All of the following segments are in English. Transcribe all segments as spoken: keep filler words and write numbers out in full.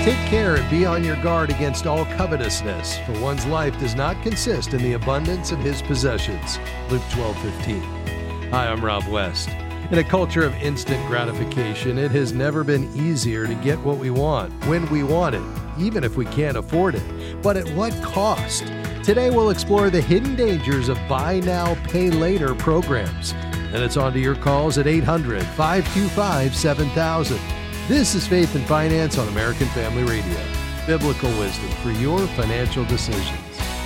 Take care and be on your guard against all covetousness, for one's life does not consist in the abundance of his possessions. Luke twelve fifteen. Hi, I'm Rob West. In a culture of instant gratification, it has never been easier to get what we want, when we want it, even if we can't afford it. But at what cost? Today we'll explore the hidden dangers of buy now, pay later programs. And it's on to your calls at eight hundred, five two five, seven thousand. This is Faith and Finance on American Family Radio. Biblical wisdom for your financial decisions.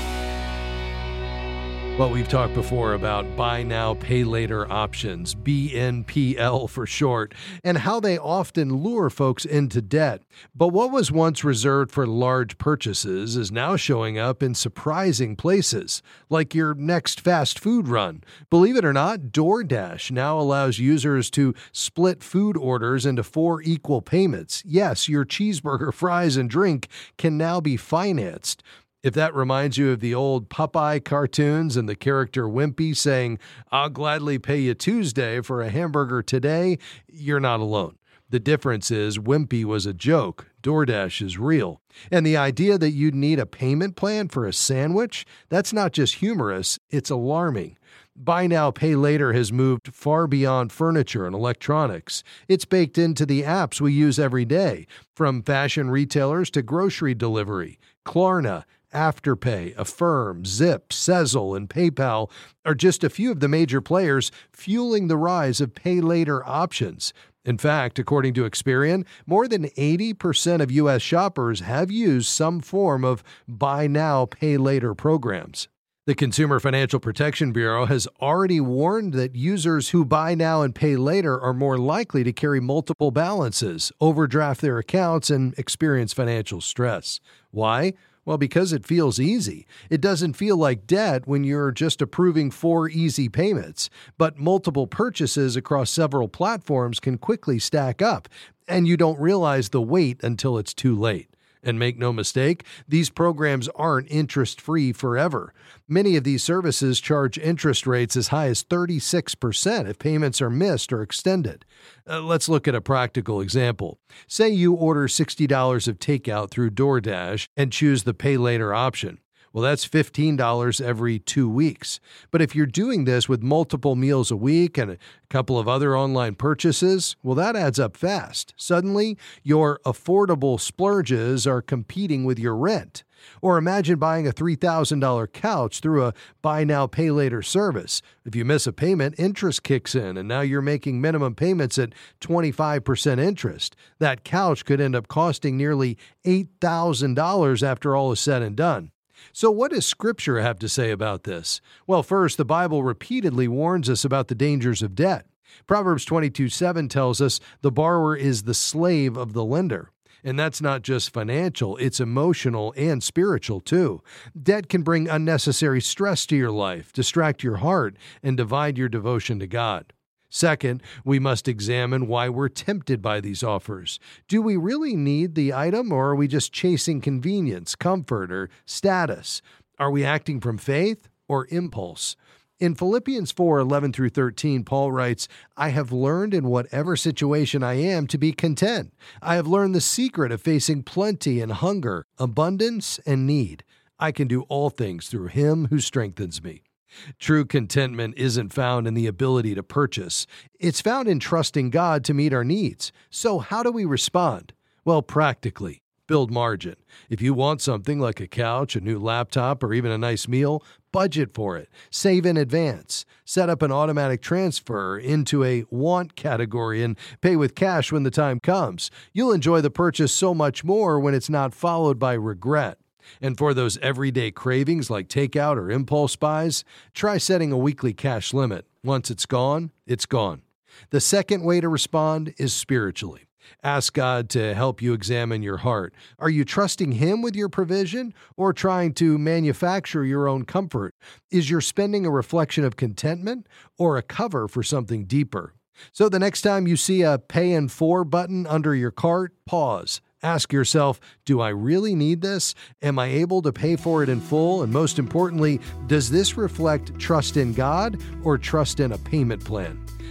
Well, we've talked before about buy now, pay later options, B N P L for short, and how they often lure folks into debt. But what was once reserved for large purchases is now showing up in surprising places, like your next fast food run. Believe it or not, DoorDash now allows users to split food orders into four equal payments. Yes, your cheeseburger, fries, and drink can now be financed. If that reminds you of the old Popeye cartoons and the character Wimpy saying, "I'll gladly pay you Tuesday for a hamburger today," you're not alone. The difference is Wimpy was a joke. DoorDash is real. And the idea that you'd need a payment plan for a sandwich, that's not just humorous, it's alarming. Buy now, pay later has moved far beyond furniture and electronics. It's baked into the apps we use every day, from fashion retailers to grocery delivery. Klarna, Afterpay, Affirm, Zip, Sezzle, and PayPal are just a few of the major players fueling the rise of pay later options. In fact, according to Experian, more than eighty percent of U S shoppers have used some form of buy now, pay later programs. The Consumer Financial Protection Bureau has already warned that users who buy now and pay later are more likely to carry multiple balances, overdraft their accounts, and experience financial stress. Why? Well, because it feels easy. It doesn't feel like debt when you're just approving four easy payments. But multiple purchases across several platforms can quickly stack up, and you don't realize the weight until it's too late. And make no mistake, these programs aren't interest-free forever. Many of these services charge interest rates as high as thirty-six percent if payments are missed or extended. Uh, let's look at a practical example. Say you order sixty dollars of takeout through DoorDash and choose the pay later option. Well, that's fifteen dollars every two weeks. But if you're doing this with multiple meals a week and a couple of other online purchases, well, that adds up fast. Suddenly, your affordable splurges are competing with your rent. Or imagine buying a three thousand dollars couch through a buy now, pay later service. If you miss a payment, interest kicks in, and now you're making minimum payments at twenty-five percent interest. That couch could end up costing nearly eight thousand dollars after all is said and done. So what does Scripture have to say about this? Well, first, the Bible repeatedly warns us about the dangers of debt. Proverbs twenty-two seven tells us the borrower is the slave of the lender. And that's not just financial, it's emotional and spiritual too. Debt can bring unnecessary stress to your life, distract your heart, and divide your devotion to God. Second, we must examine why we're tempted by these offers. Do we really need the item, or are we just chasing convenience, comfort, or status? Are we acting from faith or impulse? In Philippians four eleven through thirteen, Paul writes, "I have learned in whatever situation I am to be content. I have learned the secret of facing plenty and hunger, abundance and need. I can do all things through Him who strengthens me." True contentment isn't found in the ability to purchase. It's found in trusting God to meet our needs. So how do we respond? Well, practically, build margin. If you want something like a couch, a new laptop, or even a nice meal, budget for it. Save in advance. Set up an automatic transfer into a want category and pay with cash when the time comes. You'll enjoy the purchase so much more when it's not followed by regret. And for those everyday cravings like takeout or impulse buys, try setting a weekly cash limit. Once it's gone, it's gone. The second way to respond is spiritually. Ask God to help you examine your heart. Are you trusting Him with your provision or trying to manufacture your own comfort? Is your spending a reflection of contentment or a cover for something deeper? So the next time you see a Pay in four button under your cart, pause. Ask yourself, do I really need this? Am I able to pay for it in full? And most importantly, does this reflect trust in God or trust in a payment plan?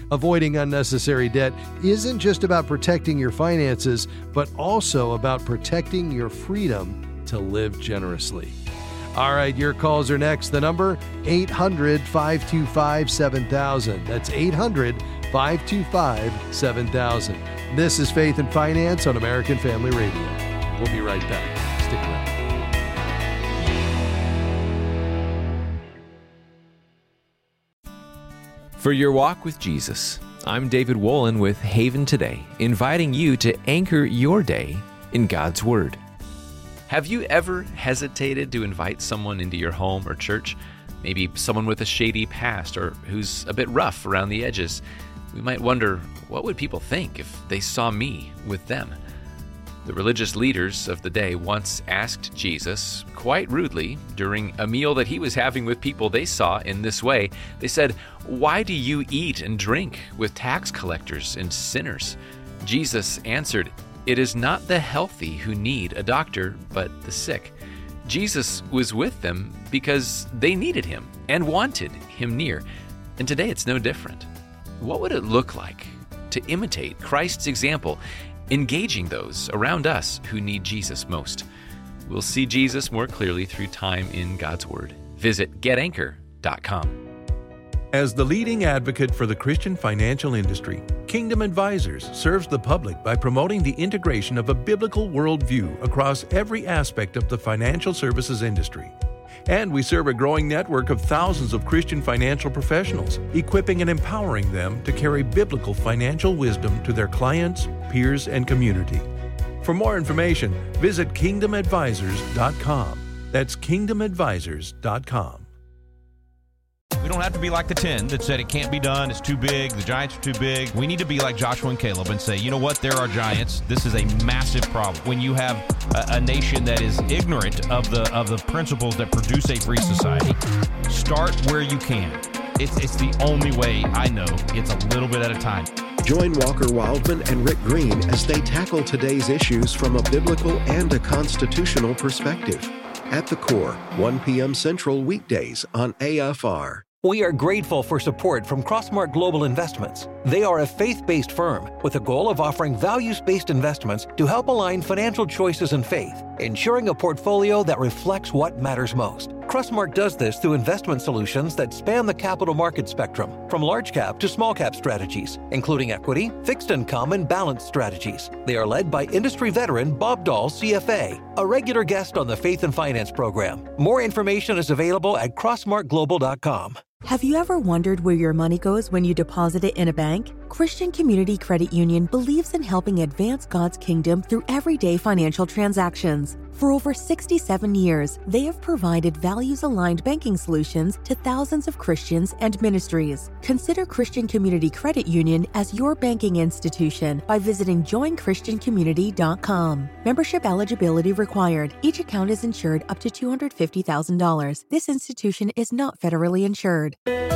Avoiding unnecessary debt isn't just about protecting your finances, but also about protecting your freedom to live generously. All right, your calls are next. The number, eight hundred, five two five, seven thousand. That's eight hundred, five two five, seven thousand. This is Faith and Finance on American Family Radio. We'll be right back. Stick around. For your walk with Jesus, I'm David Wolin with Haven Today, inviting you to anchor your day in God's Word. Have you ever hesitated to invite someone into your home or church? Maybe someone with a shady past or who's a bit rough around the edges. We might wonder, what would people think if they saw me with them? The religious leaders of the day once asked Jesus, quite rudely, during a meal that he was having with people they saw in this way. They said, "Why do you eat and drink with tax collectors and sinners?" Jesus answered, "It is not the healthy who need a doctor, but the sick." Jesus was with them because they needed him and wanted him near. And today it's no different. What would it look like to imitate Christ's example, engaging those around us who need Jesus most? We'll see Jesus more clearly through time in God's Word. Visit get anchor dot com. As the leading advocate for the Christian financial industry, Kingdom Advisors serves the public by promoting the integration of a biblical worldview across every aspect of the financial services industry. And we serve a growing network of thousands of Christian financial professionals, equipping and empowering them to carry biblical financial wisdom to their clients, peers, and community. For more information, visit kingdom advisors dot com. That's kingdom advisors dot com. We don't have to be like the ten that said it can't be done, it's too big, the giants are too big. We need to be like Joshua and Caleb and say, you know what, there are giants. This is a massive problem. When you have a, a nation that is ignorant of the of the principles that produce a free society, start where you can. It's, it's the only way I know. It's a little bit at a time. Join Walker Wildman and Rick Green as they tackle today's issues from a biblical and a constitutional perspective. At the Core, one p.m. Central weekdays on A F R. We are grateful for support from Crossmark Global Investments. They are a faith-based firm with a goal of offering values-based investments to help align financial choices and faith, ensuring a portfolio that reflects what matters most. Crossmark does this through investment solutions that span the capital market spectrum, from large cap to small cap strategies, including equity, fixed income, and balanced strategies. They are led by industry veteran Bob Dahl, C F A, a regular guest on the Faith and Finance program. More information is available at crossmark global dot com. Have you ever wondered where your money goes when you deposit it in a bank? Christian Community Credit Union believes in helping advance God's kingdom through everyday financial transactions. For over sixty-seven years, they have provided values-aligned banking solutions to thousands of Christians and ministries. Consider Christian Community Credit Union as your banking institution by visiting join christian community dot com. Membership eligibility required. Each account is insured up to two hundred fifty thousand dollars. This institution is not federally insured.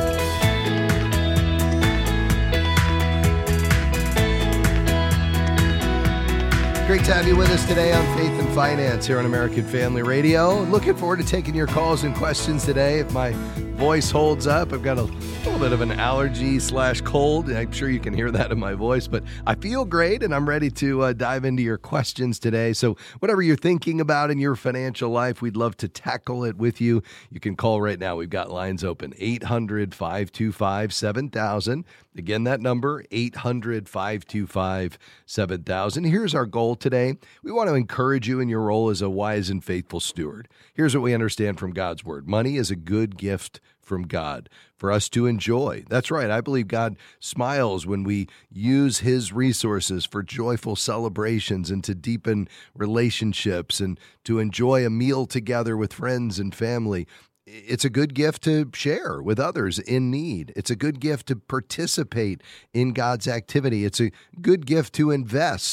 Great to have you with us today on Faith and Finance here on American Family Radio. Looking forward to taking your calls and questions today. If my voice holds up, I've got a little bit of an allergy slash cold. I'm sure you can hear that in my voice, but I feel great and I'm ready to uh, dive into your questions today. So whatever you're thinking about in your financial life, we'd love to tackle it with you. You can call right now. We've got lines open, eight hundred, five two five, seven thousand. Again, that number, eight hundred, five two five, seven thousand. Here's our goal today. We want to encourage you in your role as a wise and faithful steward. Here's what we understand from God's Word. Money is a good gift from God for us to enjoy. That's right. I believe God smiles when we use His resources for joyful celebrations and to deepen relationships and to enjoy a meal together with friends and family. It's a good gift to share with others in need. It's a good gift to participate in God's activity. It's a good gift to invest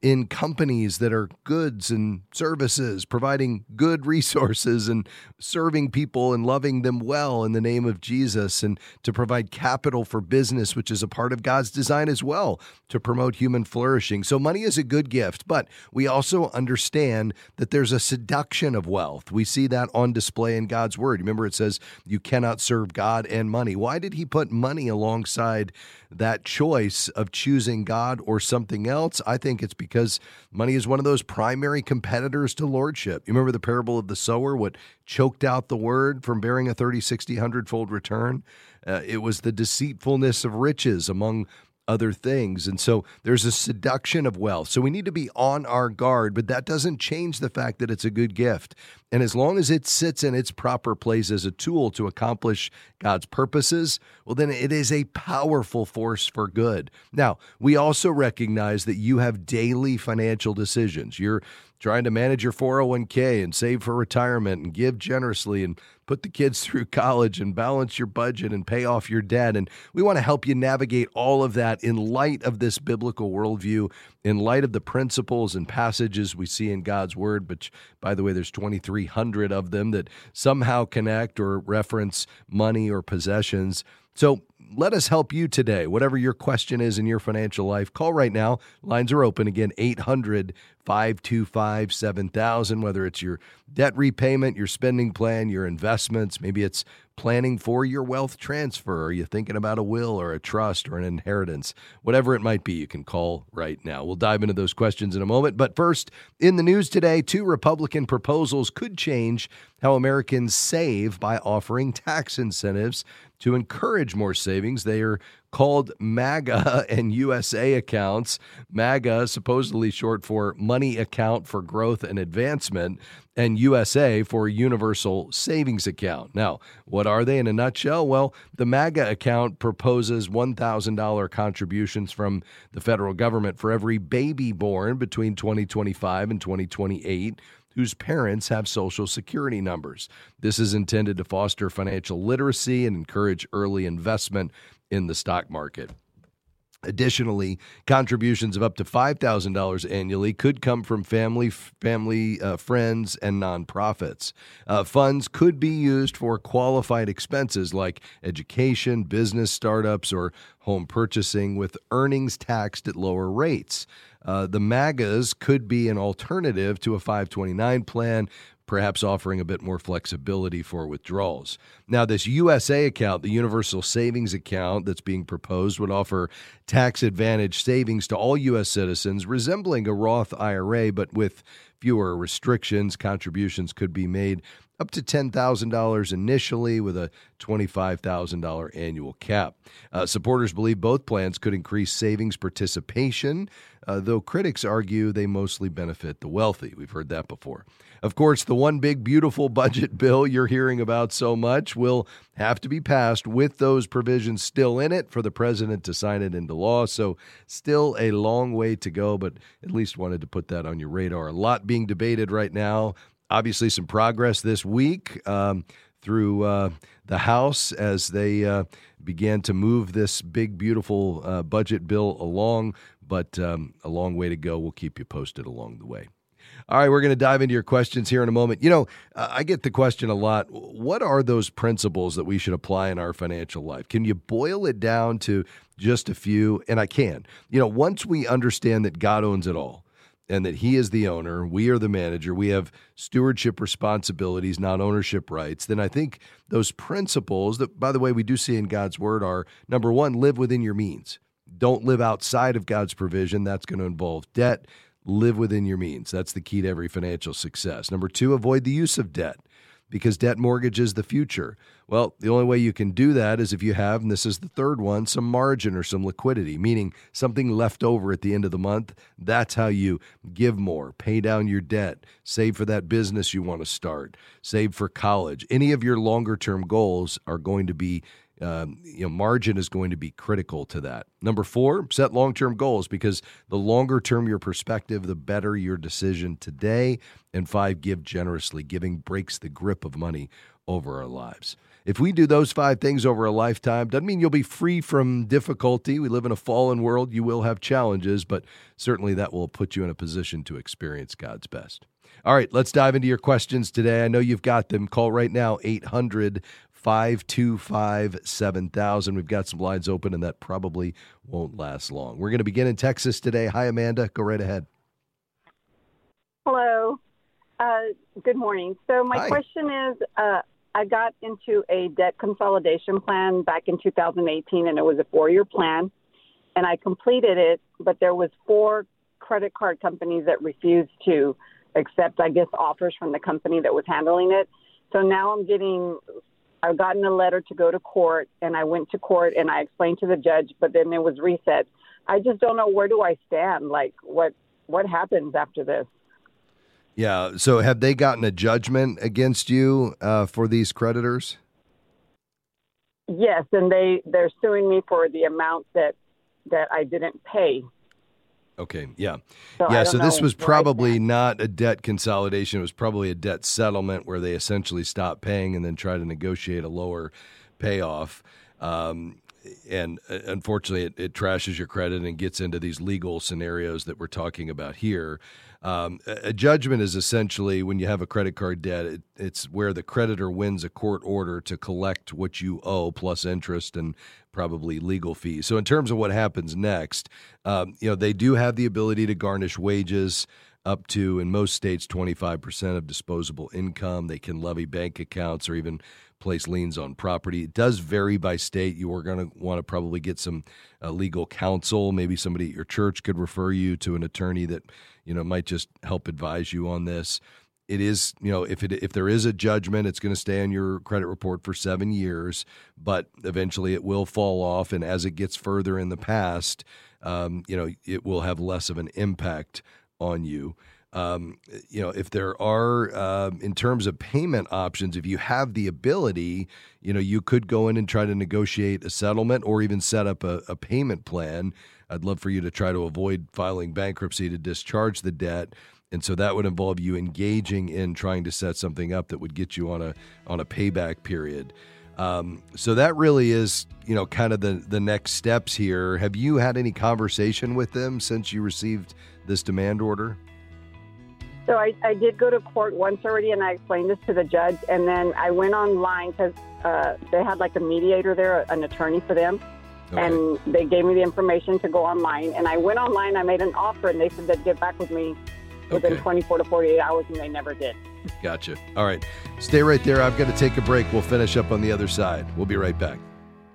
in companies that are goods and services, providing good resources and serving people and loving them well in the name of Jesus, and to provide capital for business, which is a part of God's design as well, to promote human flourishing. So money is a good gift, but we also understand that there's a seduction of wealth. We see that on display in God's word. Remember, it says you cannot serve God and money. Why did he put money alongside that choice of choosing God or something else? I think it's because money is one of those primary competitors to lordship. You remember the parable of the sower, what choked out the word from bearing a thirty, sixty, one hundred fold return? Uh, it was the deceitfulness of riches among other things. And so there's a seduction of wealth. So we need to be on our guard, but that doesn't change the fact that it's a good gift. And as long as it sits in its proper place as a tool to accomplish God's purposes, well, then it is a powerful force for good. Now, we also recognize that you have daily financial decisions. You're trying to manage your four oh one k and save for retirement and give generously and put the kids through college and balance your budget and pay off your debt. And we want to help you navigate all of that in light of this biblical worldview, in light of the principles and passages we see in God's word. But by the way, there's twenty-three hundred of them that somehow connect or reference money or possessions. So let us help you today. Whatever your question is in your financial life, call right now. Lines are open. Again, eight hundred, five two five, seven thousand, whether it's your debt repayment, your spending plan, your investments. Maybe it's planning for your wealth transfer. Are you thinking about a will or a trust or an inheritance? Whatever it might be, you can call right now. We'll dive into those questions in a moment. But first, in the news today, two Republican proposals could change how Americans save by offering tax incentives to encourage more savings. They are called MAGA and U S A accounts. MAGA, supposedly short for Money Account for Growth and Advancement, and U S A for Universal Savings Account. Now, what are they in a nutshell? Well, the MAGA account proposes one thousand dollars contributions from the federal government for every baby born between twenty twenty-five and twenty twenty-eight whose parents have Social Security numbers. This is intended to foster financial literacy and encourage early investment in the stock market. Additionally, contributions of up to five thousand dollars annually could come from family, family, uh, friends, and nonprofits. Uh, funds could be used for qualified expenses like education, business startups, or home purchasing, with earnings taxed at lower rates. Uh, the MAGAs could be an alternative to a five twenty-nine plan, perhaps offering a bit more flexibility for withdrawals. Now, this U S A account, the Universal Savings Account that's being proposed, would offer tax advantage savings to all U S citizens, resembling a Roth I R A, but with fewer restrictions. Contributions could be made up to ten thousand dollars initially, with a twenty-five thousand dollars annual cap. Uh, supporters believe both plans could increase savings participation, uh, though critics argue they mostly benefit the wealthy. We've heard that before. Of course, the one big, beautiful budget bill you're hearing about so much will have to be passed with those provisions still in it for the president to sign it into law. So still a long way to go, but at least wanted to put that on your radar. A lot being debated right now. Obviously, some progress this week um, through uh, the House as they uh, began to move this big, beautiful uh, budget bill along, but um, a long way to go. We'll keep you posted along the way. All right, we're going to dive into your questions here in a moment. You know, uh, I get the question a lot. What are those principles that we should apply in our financial life? Can you boil it down to just a few? And I can. You know, once we understand that God owns it all, and that he is the owner, we are the manager, we have stewardship responsibilities, not ownership rights, then I think those principles that, by the way, we do see in God's word are, number one, live within your means. Don't live outside of God's provision. That's going to involve debt. Live within your means. That's the key to every financial success. Number two, avoid the use of debt, because debt mortgages the future. Well, the only way you can do that is if you have, and this is the third one, some margin or some liquidity, meaning something left over at the end of the month. That's how you give more, pay down your debt, save for that business you want to start, save for college. Any of your longer-term goals are going to be Um, you know, margin is going to be critical to that. Number four, set long-term goals, because the longer term your perspective, the better your decision today. And five, give generously. Giving breaks the grip of money over our lives. if we do those five things over a lifetime, doesn't mean you'll be free from difficulty. We live in a fallen world. You will have challenges, but certainly that will put you in a position to experience God's best. All right, let's dive into your questions today. I know you've got them. Call right now, eight hundred, five two five, seven thousand. We've got some lines open, and that probably won't last long. We're going to begin in Texas today. Hi, Amanda. Go right ahead. Hello. Uh, good morning. So my Hi. question is, uh, I got into a debt consolidation plan back in two thousand eighteen, and it was a four-year plan, and I completed it, but there was four credit card companies that refused to accept, I guess, offers from the company that was handling it. So now I'm getting, I've gotten a letter to go to court, and I went to court, and I explained to the judge, but then it was reset. I just don't know, where do I stand? Like, what what happens after this? Yeah. So have they gotten a judgment against you uh, for these creditors? Yes, and they, they're suing me for the amount that, that I didn't pay. Okay, yeah. So yeah, I so don't this know was where I probably stand. not a debt consolidation. It was probably a debt settlement where they essentially stop paying and then try to negotiate a lower payoff. Um, and uh, unfortunately, it, it trashes your credit and gets into these legal scenarios that we're talking about here. Um, a, a judgment is essentially, when you have a credit card debt, it, it's where the creditor wins a court order to collect what you owe plus interest and probably legal fees. So in terms of what happens next, um, you know, they do have the ability to garnish wages up to, in most states, twenty-five percent of disposable income. They can levy bank accounts or even place liens on property. It does vary by state. You are going to want to probably get some uh, legal counsel. Maybe somebody at your church could refer you to an attorney that, you know, might just help advise you on this. It is, you know, if it if there is a judgment, it's going to stay on your credit report for seven years, but eventually it will fall off. And as it gets further in the past, um, you know, it will have less of an impact on you. Um, you know, if there are, uh, in terms of payment options, if you have the ability, you know, you could go in and try to negotiate a settlement or even set up a, a payment plan. I'd love for you to try to avoid filing bankruptcy to discharge the debt. And so that would involve you engaging in trying to set something up that would get you on a on a payback period. Um, so that really is, you know, kind of the, the next steps here. Have you had any conversation with them since you received this demand order? So I, I did go to court once already, and I explained this to the judge, and then I went online because uh, they had like a mediator there, an attorney for them, okay. And they gave me the information to go online, and I went online, I made an offer, and they said they'd get back with me within okay. twenty-four to forty-eight hours, and they never did. Gotcha. All right. Stay right there. I've got to take a break. We'll finish up on the other side. We'll be right back.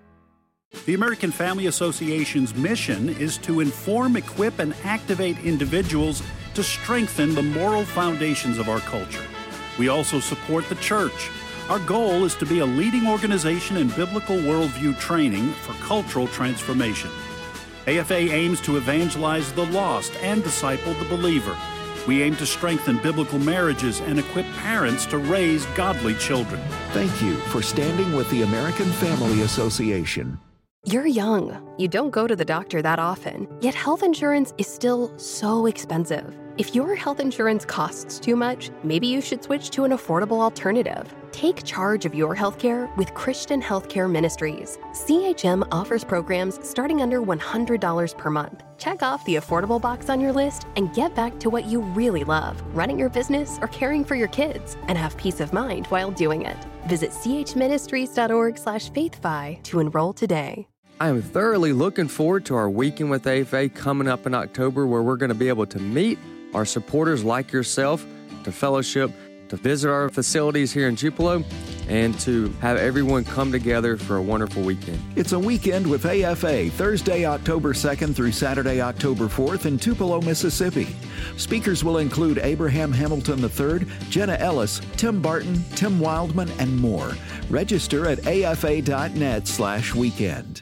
The American Family Association's mission is to inform, equip, and activate individuals to strengthen the moral foundations of our culture. We also support the church. Our goal is to be a leading organization in biblical worldview training for cultural transformation. A F A aims to evangelize the lost and disciple the believer. We aim to strengthen biblical marriages and equip parents to raise godly children. Thank you for standing with the American Family Association. You're young. You don't go to the doctor that often, yet health insurance is still so expensive. If your health insurance costs too much, maybe you should switch to an affordable alternative. Take charge of your healthcare with Christian Healthcare Ministries. C H M offers programs starting under one hundred dollars per month. Check off the affordable box on your list and get back to what you really love, running your business or caring for your kids, and have peace of mind while doing it. Visit chministries.org slash faithfi to enroll today. I am thoroughly looking forward to our Weekend with A F A coming up in October, where we're going to be able to meet our supporters like yourself, to fellowship, to visit our facilities here in Tupelo, and to have everyone come together for a wonderful weekend. It's a Weekend with A F A, Thursday, October second through Saturday, October fourth in Tupelo, Mississippi. Speakers will include Abraham Hamilton the third, Jenna Ellis, Tim Barton, Tim Wildman, and more. Register at afa.net slash weekend.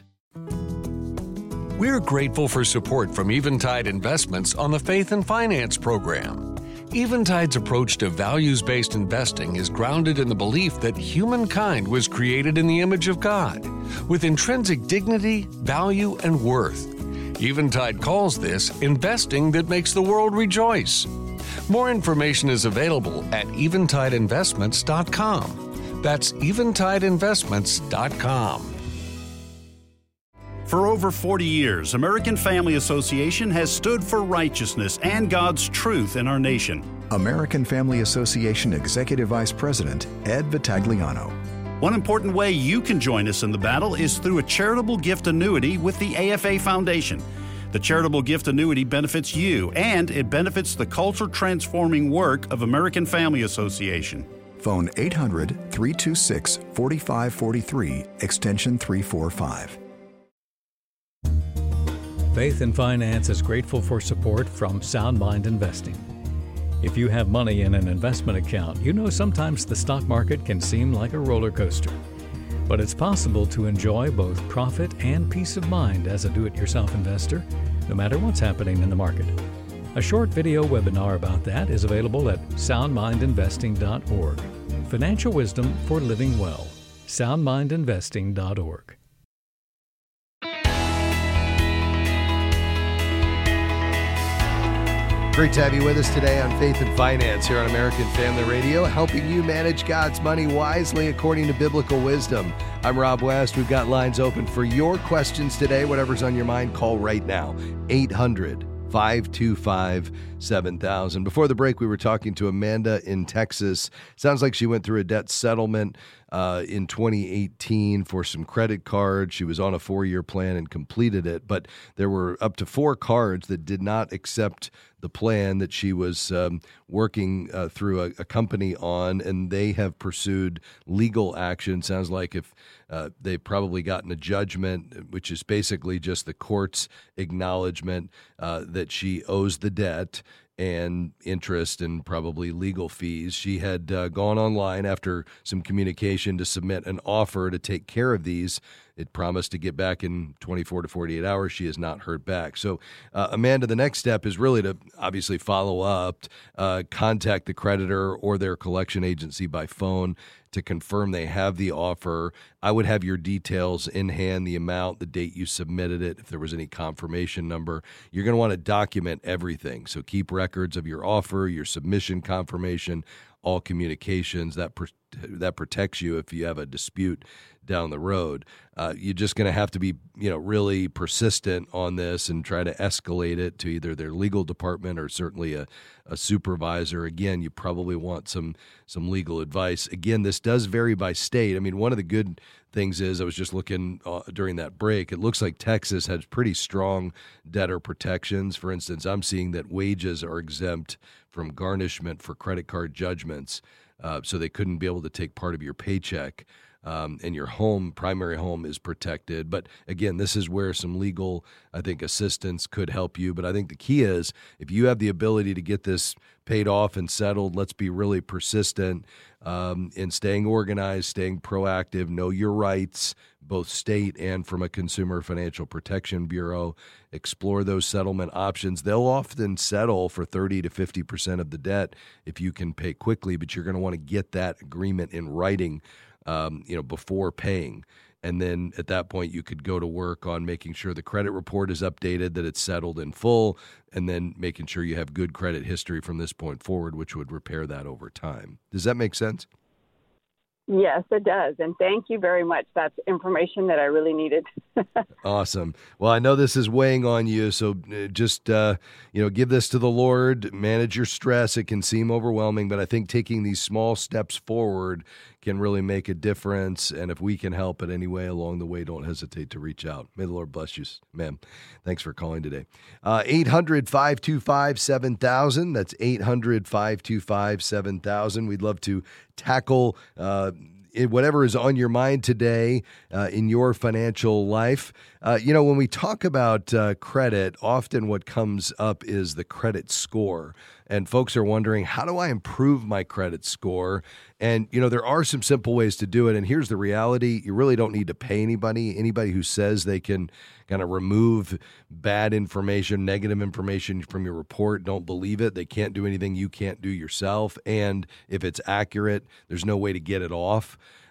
We're grateful for support from Eventide Investments on the Faith and Finance program. Eventide's approach to values-based investing is grounded in the belief that humankind was created in the image of God, with intrinsic dignity, value, and worth. Eventide calls this investing that makes the world rejoice. More information is available at eventide investments dot com. That's eventide investments dot com. For over forty years, American Family Association has stood for righteousness and God's truth in our nation. American Family Association Executive Vice President Ed Vitagliano. One important way you can join us in the battle is through a charitable gift annuity with the A F A Foundation. The charitable gift annuity benefits you, and it benefits the culture-transforming work of American Family Association. Phone eight hundred, three two six, four five four three, extension three forty-five. Faith and Finance is grateful for support from Sound Mind Investing. If you have money in an investment account, you know sometimes the stock market can seem like a roller coaster. But it's possible to enjoy both profit and peace of mind as a do-it-yourself investor, no matter what's happening in the market. A short video webinar about that is available at sound mind investing dot org. Financial wisdom for living well. sound mind investing dot org. Great to have you with us today on Faith and Finance here on American Family Radio, helping you manage God's money wisely according to biblical wisdom. I'm Rob West. We've got lines open for your questions today. Whatever's on your mind, call right now. eight hundred, five two five, seven thousand. Before the break, we were talking to Amanda in Texas. Sounds like she went through a debt settlement uh, in twenty eighteen for some credit cards. She was on a four-year plan and completed it, but there were up to four cards that did not accept the plan that she was um, working uh, through a, a company on, and they have pursued legal action. Sounds like if uh, they've probably gotten a judgment, which is basically just the court's acknowledgement uh, that she owes the debt and interest and probably legal fees. She had uh, gone online after some communication to submit an offer to take care of these. It promised to get back in twenty-four to forty-eight hours. She has not heard back. So, uh, Amanda, the next step is really to obviously follow up, uh, contact the creditor or their collection agency by phone to confirm they have the offer. I would have your details in hand, the amount, the date you submitted it, if there was any confirmation number. You're going to want to document everything. So keep records of your offer, your submission confirmation, all communications. That pr- that protects you if you have a dispute down the road. Uh, you're just going to have to be, you know, really persistent on this and try to escalate it to either their legal department or certainly a, a supervisor. Again, you probably want some some legal advice. Again, this does vary by state. I mean, one of the good things is I was just looking uh, during that break. It looks like Texas has pretty strong debtor protections. For instance, I'm seeing that wages are exempt from garnishment for credit card judgments, uh, so they couldn't be able to take part of your paycheck. Um, and your home, primary home, is protected. But again, this is where some legal, I think, assistance could help you. But I think the key is if you have the ability to get this paid off and settled, let's be really persistent um, in staying organized, staying proactive, know your rights, both state and from a Consumer Financial Protection Bureau. Explore those settlement options. They'll often settle for thirty to fifty percent of the debt if you can pay quickly, but you're going to want to get that agreement in writing Um, you know, before paying. And then at that point, you could go to work on making sure the credit report is updated, that it's settled in full, and then making sure you have good credit history from this point forward, which would repair that over time. Does that make sense? Yes, it does. And thank you very much. That's information that I really needed. Awesome. Well, I know this is weighing on you, so just, uh, you know, give this to the Lord, manage your stress. It can seem overwhelming, but I think taking these small steps forward can really make a difference. And if we can help in any way along the way, don't hesitate to reach out. May the Lord bless you, ma'am. Thanks for calling today. Uh, eight hundred, five two five, seven thousand. That's eight hundred, five two five, seven thousand. We'd love to tackle uh, whatever is on your mind today uh, in your financial life. Uh, you know, when we talk about uh, credit, often what comes up is the credit score. And folks are wondering, how do I improve my credit score? And, you know, there are some simple ways to do it. And here's the reality. You really don't need to pay anybody. Anybody who says they can kind of remove bad information, negative information from your report, don't believe it. They can't do anything you can't do yourself. And if it's accurate, there's no way to get it off.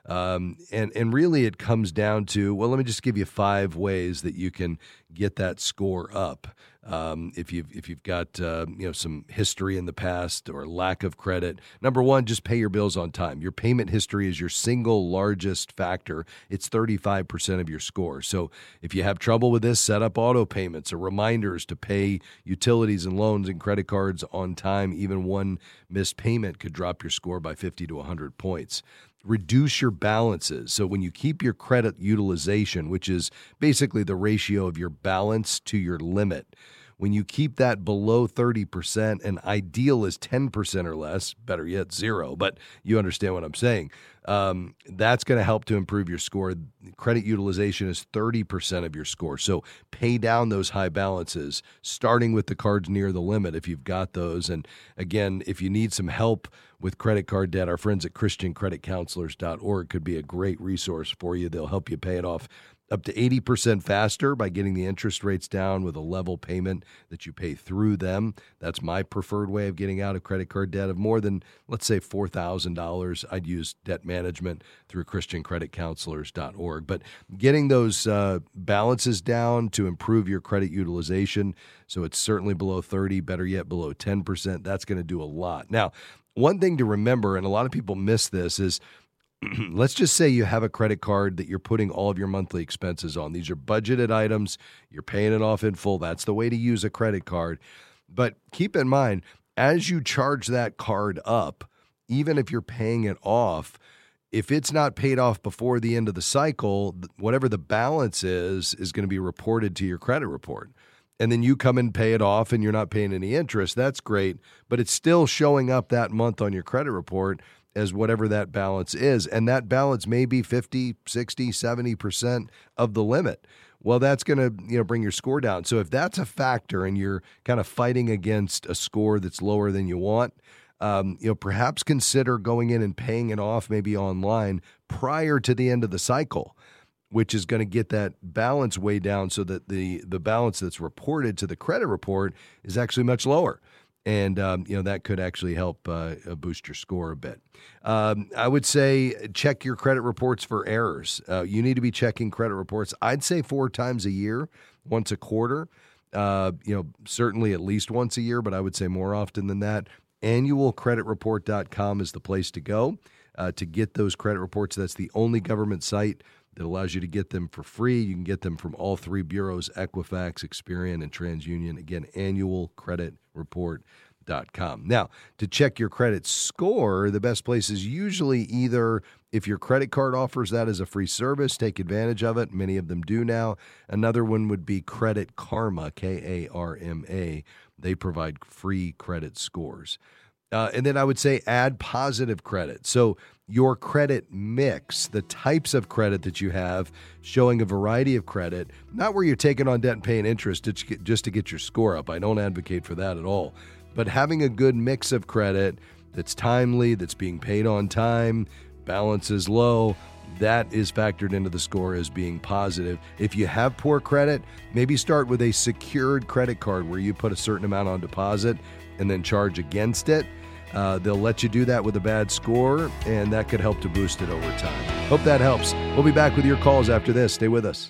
Um, and, and really it comes down to, well, let me just give you five ways that you can get that score up. Um, if you've if you've got uh, you know some history in the past or lack of credit, number one, just pay your bills on time. Your payment history is your single largest factor. It's thirty-five percent of your score. So if you have trouble with this, set up auto payments or reminders to pay utilities and loans and credit cards on time. Even one missed payment could drop your score by fifty to one hundred points. Reduce your balances. So when you keep your credit utilization, which is basically the ratio of your balance to your limit, when you keep that below thirty percent, and ideal is ten percent or less, better yet, zero, but you understand what I'm saying. Um, that's going to help to improve your score. Credit utilization is thirty percent of your score. So pay down those high balances, starting with the cards near the limit if you've got those. And again, if you need some help with credit card debt, our friends at Christian Credit Counselors dot org could be a great resource for you. They'll help you pay it off up to eighty percent faster by getting the interest rates down with a level payment that you pay through them. That's my preferred way of getting out of credit card debt. Of more than, let's say, four thousand dollars, I'd use debt management through Christian Credit Counselors dot org. But getting those uh, balances down to improve your credit utilization, so it's certainly below thirty, better yet below ten percent, that's going to do a lot. Now, one thing to remember, and a lot of people miss this, is let's just say you have a credit card that you're putting all of your monthly expenses on. These are budgeted items. You're paying it off in full. That's the way to use a credit card. But keep in mind, as you charge that card up, even if you're paying it off, if it's not paid off before the end of the cycle, whatever the balance is, is going to be reported to your credit report. And then you come and pay it off and you're not paying any interest. That's great, but it's still showing up that month on your credit report as whatever that balance is. And that balance may be fifty, sixty, seventy percent of the limit. Well, that's going to, you know, bring your score down. So if that's a factor and you're kind of fighting against a score that's lower than you want, um, you know, perhaps consider going in and paying it off maybe online prior to the end of the cycle, which is going to get that balance way down so that the, the balance that's reported to the credit report is actually much lower. And, um, you know, that could actually help uh, boost your score a bit. Um, I would say check your credit reports for errors. Uh, you need to be checking credit reports, I'd say four times a year, once a quarter. Uh, you know, certainly at least once a year, but I would say more often than that. annual credit report dot com is the place to go uh, to get those credit reports. That's the only government site that allows you to get them for free. You can get them from all three bureaus, Equifax, Experian, and TransUnion. Again, annual credit report dot com. Now, to check your credit score, the best place is usually either if your credit card offers that as a free service, take advantage of it. Many of them do now. Another one would be Credit Karma, K A R M A. They provide free credit scores. Uh, and then I would say add positive credit. So your credit mix, the types of credit that you have, showing a variety of credit, not where you're taking on debt and paying interest just to get your score up. I don't advocate for that at all. But having a good mix of credit that's timely, that's being paid on time, balance is low, that is factored into the score as being positive. If you have poor credit, maybe start with a secured credit card where you put a certain amount on deposit and then charge against it. Uh, they'll let you do that with a bad score, and that could help to boost it over time. Hope that helps. We'll be back with your calls after this. Stay with us.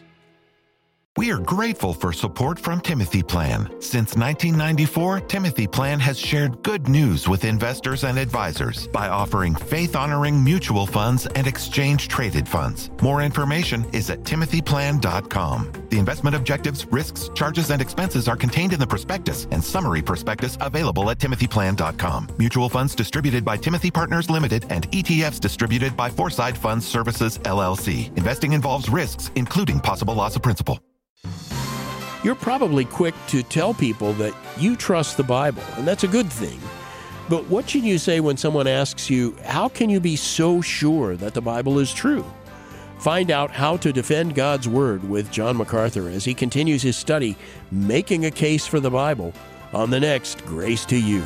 We are grateful for support from Timothy Plan. Since nineteen ninety-four, Timothy Plan has shared good news with investors and advisors by offering faith-honoring mutual funds and exchange-traded funds. More information is at timothy plan dot com. The investment objectives, risks, charges, and expenses are contained in the prospectus and summary prospectus available at timothy plan dot com. Mutual funds distributed by Timothy Partners Limited and E T Fs distributed by Foresight Funds Services, L L C. Investing involves risks, including possible loss of principal. You're probably quick to tell people that you trust the Bible, and that's a good thing. But what should you say when someone asks you, how can you be so sure that the Bible is true? Find out how to defend God's Word with John MacArthur as he continues his study, Making a Case for the Bible, on the next Grace to You.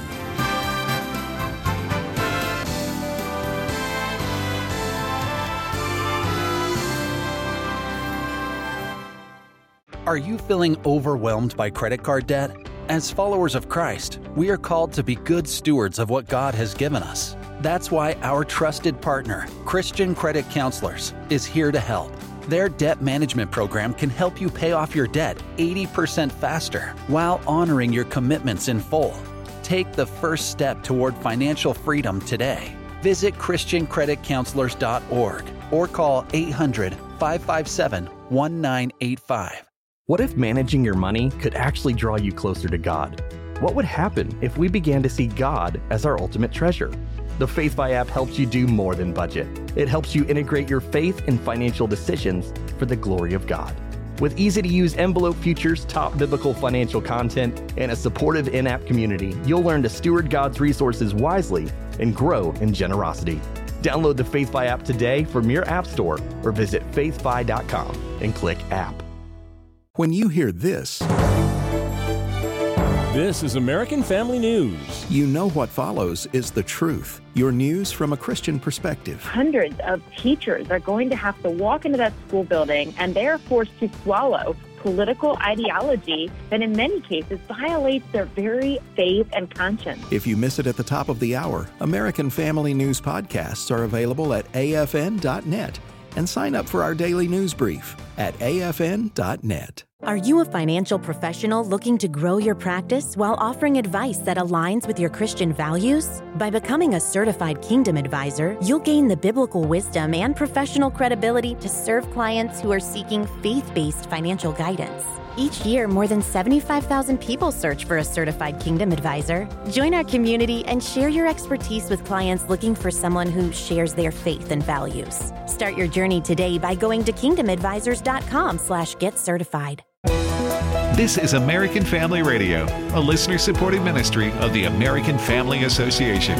Are you feeling overwhelmed by credit card debt? As followers of Christ, we are called to be good stewards of what God has given us. That's why our trusted partner, Christian Credit Counselors, is here to help. Their debt management program can help you pay off your debt eighty percent faster while honoring your commitments in full. Take the first step toward financial freedom today. Visit Christian Credit Counselors dot org or call eight hundred, five five seven, one nine eight five. What if managing your money could actually draw you closer to God? What would happen if we began to see God as our ultimate treasure? The FaithFi app helps you do more than budget. It helps you integrate your faith in financial decisions for the glory of God. With easy-to-use envelope features, top biblical financial content, and a supportive in-app community, you'll learn to steward God's resources wisely and grow in generosity. Download the FaithFi app today from your app store or visit faith fi dot com and click app. When you hear this, this is American Family News. You know what follows is the truth. Your news from a Christian perspective. Hundreds of teachers are going to have to walk into that school building, and they are forced to swallow political ideology that in many cases violates their very faith and conscience. If you miss it at the top of the hour, American Family News podcasts are available at A F N dot net. And sign up for our daily news brief at A F N dot net. Are you a financial professional looking to grow your practice while offering advice that aligns with your Christian values? By becoming a certified Kingdom Advisor, you'll gain the biblical wisdom and professional credibility to serve clients who are seeking faith-based financial guidance. Each year, more than seventy-five thousand people search for a certified Kingdom Advisor. Join our community and share your expertise with clients looking for someone who shares their faith and values. Start your journey today by going to kingdom advisors dot com slash get certified. This is American Family Radio, a listener-supported ministry of the American Family Association.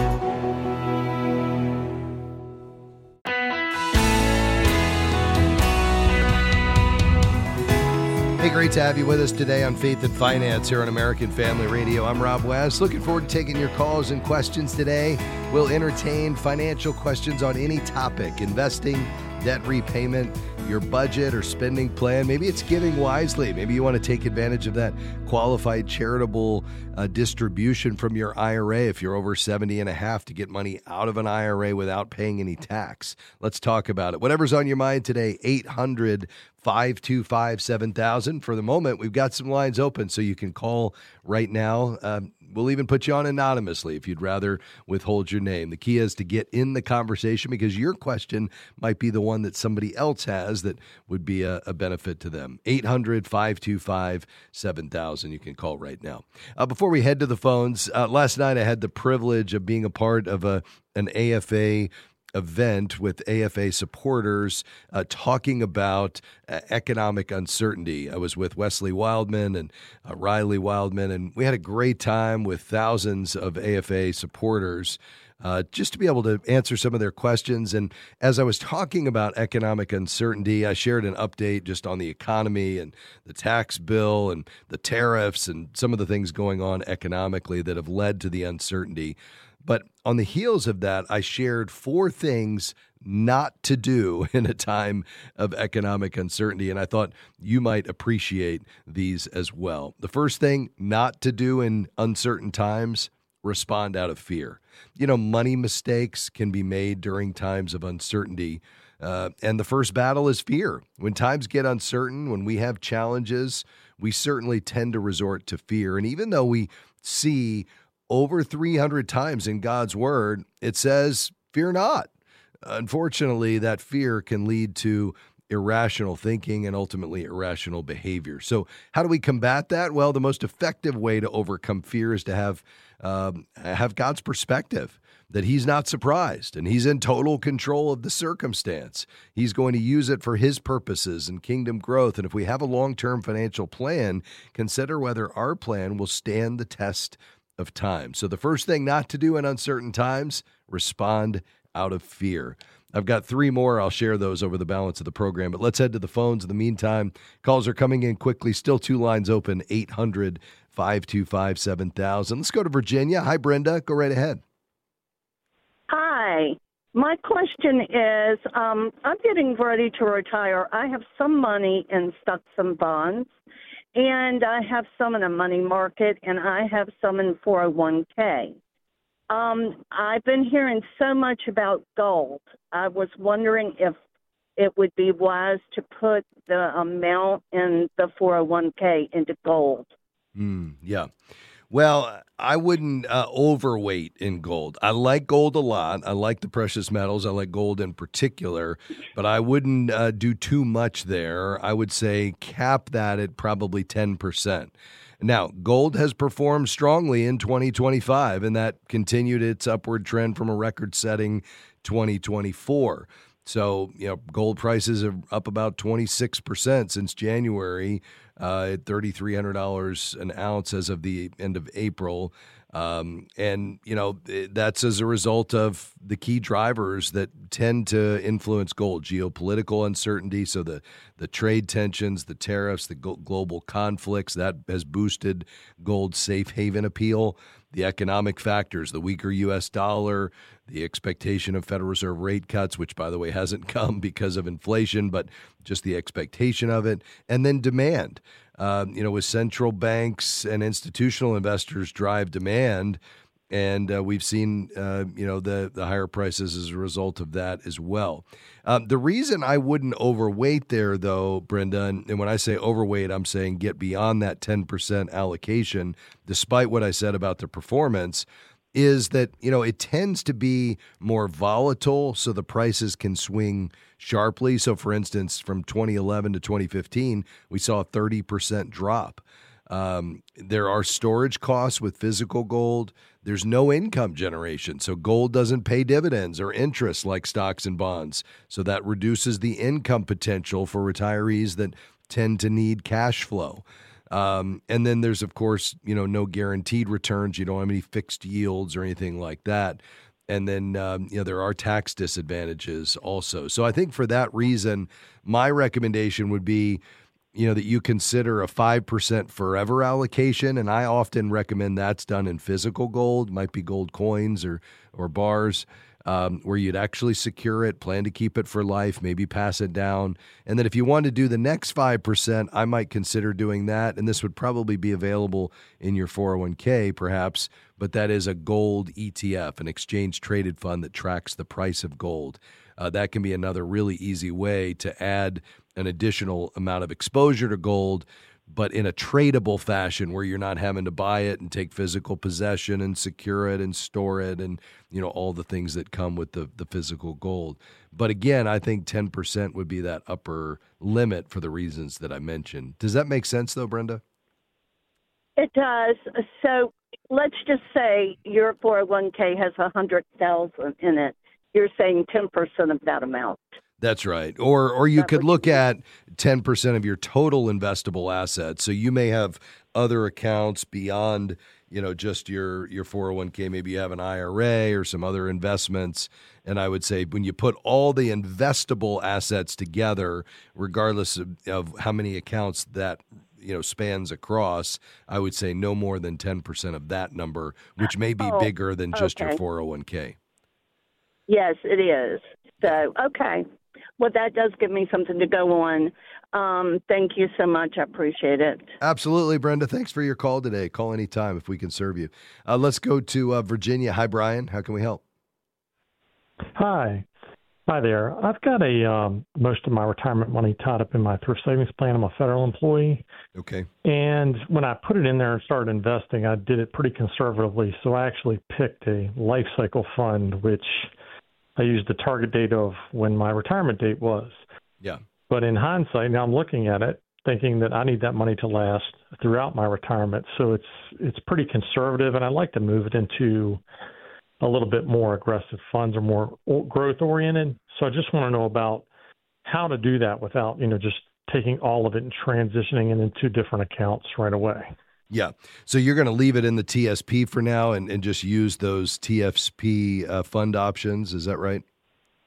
Hey, great to have you with us today on Faith and Finance here on American Family Radio. I'm Rob West. Looking forward to taking your calls and questions today. We'll entertain financial questions on any topic: investing, debt repayment, your budget or spending plan. Maybe it's giving wisely. Maybe you want to take advantage of that qualified charitable uh, distribution from your I R A if you're over seventy and a half to get money out of an I R A without paying any tax. Let's talk about it. Whatever's on your mind today, eight hundred, five two five, seven thousand. For the moment, we've got some lines open, so you can call right now. Um, We'll even put you on anonymously if you'd rather withhold your name. The key is to get in the conversation because your question might be the one that somebody else has that would be a, a benefit to them. eight hundred, five two five, seven thousand. You can call right now. Uh, before we head to the phones, uh, last night I had the privilege of being a part of a an A F A event with A F A supporters uh, talking about uh, economic uncertainty. I was with Wesley Wildman and uh, Riley Wildman, and we had a great time with thousands of A F A supporters uh, just to be able to answer some of their questions. And as I was talking about economic uncertainty, I shared an update just on the economy and the tax bill and the tariffs and some of the things going on economically that have led to the uncertainty. But on the heels of that, I shared four things not to do in a time of economic uncertainty, and I thought you might appreciate these as well. The first thing not to do in uncertain times: respond out of fear. You know, money mistakes can be made during times of uncertainty, uh, and the first battle is fear. When times get uncertain, when we have challenges, we certainly tend to resort to fear. And even though we see over three hundred times in God's word, it says, fear not. Unfortunately, that fear can lead to irrational thinking and ultimately irrational behavior. So how do we combat that? Well, the most effective way to overcome fear is to have um, have God's perspective, that he's not surprised and he's in total control of the circumstance. He's going to use it for his purposes and kingdom growth. And if we have a long-term financial plan, consider whether our plan will stand the test of time. So the first thing not to do in uncertain times: respond out of fear. I've got three more. I'll share those over the balance of the program, but let's head to the phones. In the meantime, calls are coming in quickly. Still two lines open, eight hundred, five two five, seven thousand. Let's go to Virginia. Hi, Brenda. Go right ahead. Hi. My question is, um, I'm getting ready to retire. I have some money in stocks and bonds, and I have some in a money market, and I have some in four oh one k. Um, I've been hearing so much about gold. I was wondering if it would be wise to put the amount in the four oh one k into gold. Mm, yeah. Well, I wouldn't uh, overweight in gold. I like gold a lot. I like the precious metals. I like gold in particular, but I wouldn't uh, do too much there. I would say cap that at probably ten percent. Now, gold has performed strongly in twenty twenty-five, and that continued its upward trend from a record-setting twenty twenty-four. So, you know, gold prices are up about twenty-six percent since January, uh, at three thousand three hundred dollars an ounce as of the end of April. Um, and, you know, that's as a result of the key drivers that tend to influence gold: geopolitical uncertainty. So the, the trade tensions, the tariffs, the go- global conflicts, that has boosted gold's safe haven appeal. The economic factors, the weaker U S dollar, the expectation of Federal Reserve rate cuts, which, by the way, hasn't come because of inflation, but just the expectation of it. And then demand. Uh, you know, with central banks and institutional investors drive demand, and uh, we've seen, uh, you know, the, the higher prices as a result of that as well. Um, the reason I wouldn't overweight there, though, Brenda, and, and when I say overweight, I'm saying get beyond that ten percent allocation, despite what I said about the performance, is that, you know, it tends to be more volatile, so the prices can swing sharply. So, for instance, from twenty eleven to twenty fifteen, we saw a thirty percent drop. Um, there are storage costs with physical gold. There's no income generation, so gold doesn't pay dividends or interest like stocks and bonds. So that reduces the income potential for retirees that tend to need cash flow. Um, and then there's, of course, you know, no guaranteed returns. You don't have any fixed yields or anything like that. And then, um, you know, there are tax disadvantages also. So I think for that reason, my recommendation would be, you know, that you consider a five percent forever allocation. And I often recommend that's done in physical gold, might be gold coins or, or bars. Um, where you'd actually secure it, plan to keep it for life, maybe pass it down. And then if you want to do the next five percent, I might consider doing that. And this would probably be available in your four oh one k perhaps, but that is a gold E T F, an exchange-traded fund that tracks the price of gold. Uh, that can be another really easy way to add an additional amount of exposure to gold, but in a tradable fashion where you're not having to buy it and take physical possession and secure it and store it and, you know, all the things that come with the, the physical gold. But again, I think ten percent would be that upper limit for the reasons that I mentioned. Does that make sense, though, Brenda? It does. So let's just say your four oh one k has one hundred thousand dollars in it. You're saying ten percent of that amount. That's right. Or or you could look at ten percent of your total investable assets. So you may have other accounts beyond, you know, just your, your four oh one k. Maybe you have an I R A or some other investments. And I would say when you put all the investable assets together, regardless of, of how many accounts that, you know, spans across, I would say no more than ten percent of that number, which may be oh, bigger than just okay. your four oh one k. Yes, it is. So, okay. Well, that does give me something to go on. Um, thank you so much. I appreciate it. Absolutely, Brenda. Thanks for your call today. Call anytime if we can serve you. Uh, let's go to uh, Virginia. Hi, Brian. How can we help? Hi. Hi there. I've got a um, most of my retirement money tied up in my thrift savings plan. I'm a federal employee. Okay. And when I put it in there and started investing, I did it pretty conservatively. So I actually picked a life cycle fund, which I used the target date of when my retirement date was. Yeah. But in hindsight, now I'm looking at it, thinking that I need that money to last throughout my retirement. So it's it's pretty conservative, and I'd like to move it into a little bit more aggressive funds or more growth-oriented. So I just want to know about how to do that without, you know, just taking all of it and transitioning it into different accounts right away. Yeah. So you're going to leave it in the T S P for now and, and just use those T S P uh, fund options. Is that right?